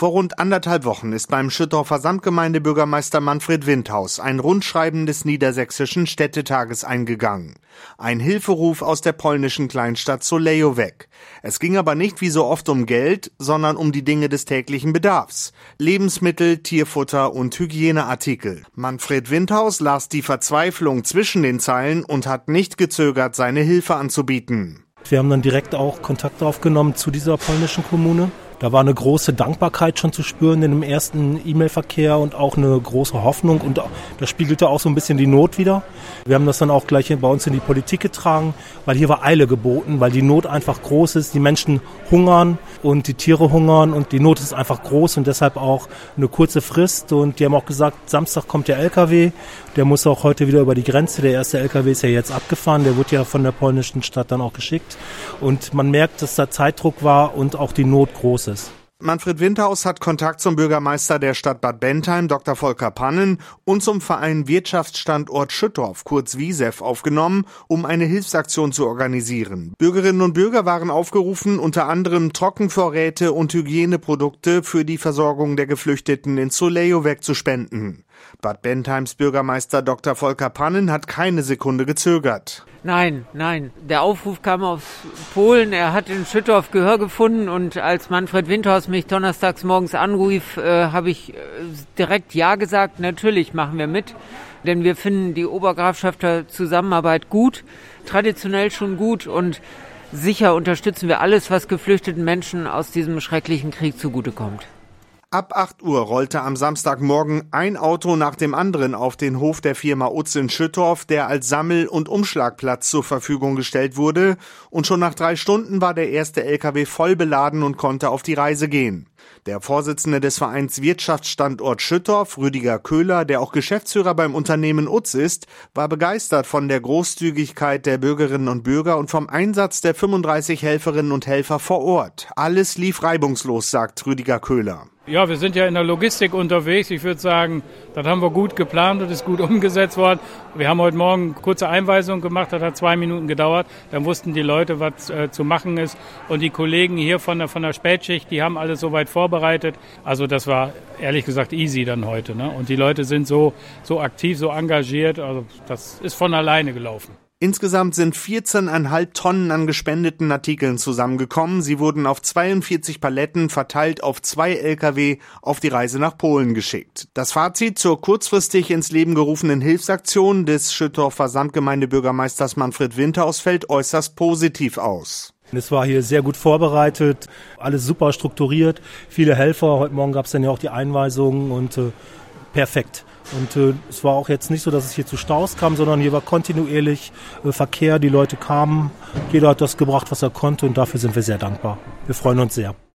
Vor rund 1,5 Wochen ist beim Schüttorfer Samtgemeindebürgermeister Manfred Windhaus ein Rundschreiben des Niedersächsischen Städtetages eingegangen. Ein Hilferuf aus der polnischen Kleinstadt Solejówek. Es ging aber nicht wie so oft um Geld, sondern um die Dinge des täglichen Bedarfs. Lebensmittel, Tierfutter und Hygieneartikel. Manfred Windhaus las die Verzweiflung zwischen den Zeilen und hat nicht gezögert, seine Hilfe anzubieten. Wir haben dann direkt auch Kontakt aufgenommen zu dieser polnischen Kommune. Da war eine große Dankbarkeit schon zu spüren in dem ersten E-Mail-Verkehr und auch eine große Hoffnung. Und das spiegelte auch so ein bisschen die Not wider. Wir haben das dann auch gleich bei uns in die Politik getragen, weil hier war Eile geboten, weil die Not einfach groß ist. Die Menschen hungern und die Tiere hungern und die Not ist einfach groß und deshalb auch eine kurze Frist. Und die haben auch gesagt, Samstag kommt der LKW, der muss auch heute wieder über die Grenze. Der erste LKW ist ja jetzt abgefahren, der wird ja von der polnischen Stadt dann auch geschickt. Und man merkt, dass da Zeitdruck war und auch die Not groß ist. Manfred Windhaus hat Kontakt zum Bürgermeister der Stadt Bad Bentheim, Dr. Volker Pannen, und zum Verein Wirtschaftsstandort Schüttorf, kurz WISEF, aufgenommen, um eine Hilfsaktion zu organisieren. Bürgerinnen und Bürger waren aufgerufen, unter anderem Trockenvorräte und Hygieneprodukte für die Versorgung der Geflüchteten in Solejówek zu spenden. Bad Bentheims Bürgermeister Dr. Volker Pannen hat keine Sekunde gezögert. Nein. Der Aufruf kam aus Polen. Er hat in Schüttorf Gehör gefunden und als Manfred Windhaus mich donnerstags morgens anrief, habe ich direkt Ja gesagt. Natürlich machen wir mit, denn wir finden die Obergrafschafter Zusammenarbeit gut, traditionell schon gut und sicher unterstützen wir alles, was geflüchteten Menschen aus diesem schrecklichen Krieg zugutekommt. Ab 8 Uhr rollte am Samstagmorgen ein Auto nach dem anderen auf den Hof der Firma Utz in Schüttorf, der als Sammel- und Umschlagplatz zur Verfügung gestellt wurde. Und schon nach 3 Stunden war der erste LKW voll beladen und konnte auf die Reise gehen. Der Vorsitzende des Vereins Wirtschaftsstandort Schüttorf, Rüdiger Köhler, der auch Geschäftsführer beim Unternehmen Utz ist, war begeistert von der Großzügigkeit der Bürgerinnen und Bürger und vom Einsatz der 35 Helferinnen und Helfer vor Ort. Alles lief reibungslos, sagt Rüdiger Köhler. Ja, wir sind ja in der Logistik unterwegs. Ich würde sagen, das haben wir gut geplant und ist gut umgesetzt worden. Wir haben heute Morgen eine kurze Einweisung gemacht, das hat 2 Minuten gedauert. Dann wussten die Leute, was zu machen ist. Und die Kollegen hier von der Spätschicht, die haben alles soweit vorbereitet. Also das war ehrlich gesagt easy dann heute, ne? Und die Leute sind so aktiv, so engagiert. Also das ist von alleine gelaufen. Insgesamt sind 14,5 Tonnen an gespendeten Artikeln zusammengekommen. Sie wurden auf 42 Paletten verteilt auf 2 Lkw auf die Reise nach Polen geschickt. Das Fazit zur kurzfristig ins Leben gerufenen Hilfsaktion des Schüttorfer Samtgemeindebürgermeisters Manfred Windhaus fällt äußerst positiv aus. Es war hier sehr gut vorbereitet, alles super strukturiert, viele Helfer. Heute Morgen gab es dann ja auch die Einweisungen und perfekt. Und es war auch jetzt nicht so, dass es hier zu Staus kam, sondern hier war kontinuierlich Verkehr, die Leute kamen, jeder hat das gebracht, was er konnte und dafür sind wir sehr dankbar. Wir freuen uns sehr.